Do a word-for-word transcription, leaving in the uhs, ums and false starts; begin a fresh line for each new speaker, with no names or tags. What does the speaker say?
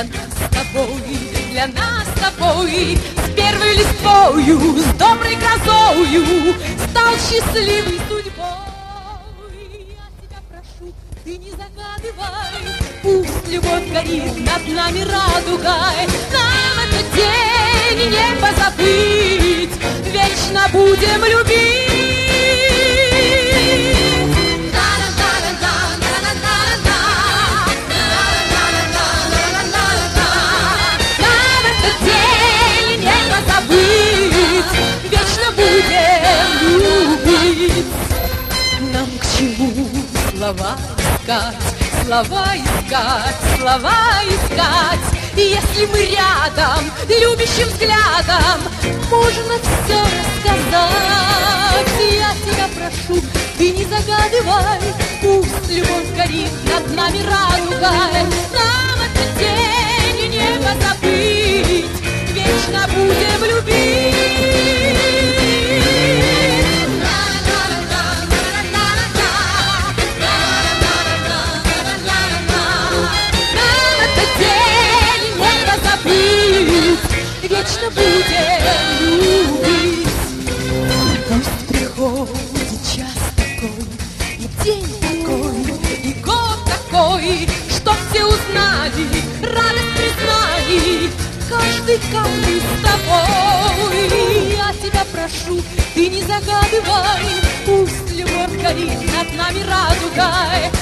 для нас с тобой, для нас с тобой. С первой листвою, с доброй грозою стал счастливый судьбой. Я тебя прошу, ты не загадывай, пусть любовь горит над нами радугой. Нам этот день не позабыть, вечно будем любить. Вечно будем любить. Нам к чему слова искать, слова искать, слова искать, если мы рядом, любящим взглядом можно все рассказать. Я тебя прошу, ты не загадывай, пусть любовь горит над нами радугой. Нам этот день не позабыть, вечно будем любить. Вечно будем любить. Пусть приходит час такой, и день такой, и год такой, чтоб все узнали радость признаний, каждый, каждый с тобой. Я тебя прошу, ты не загадывай, пусть любовь горит над нами радугой.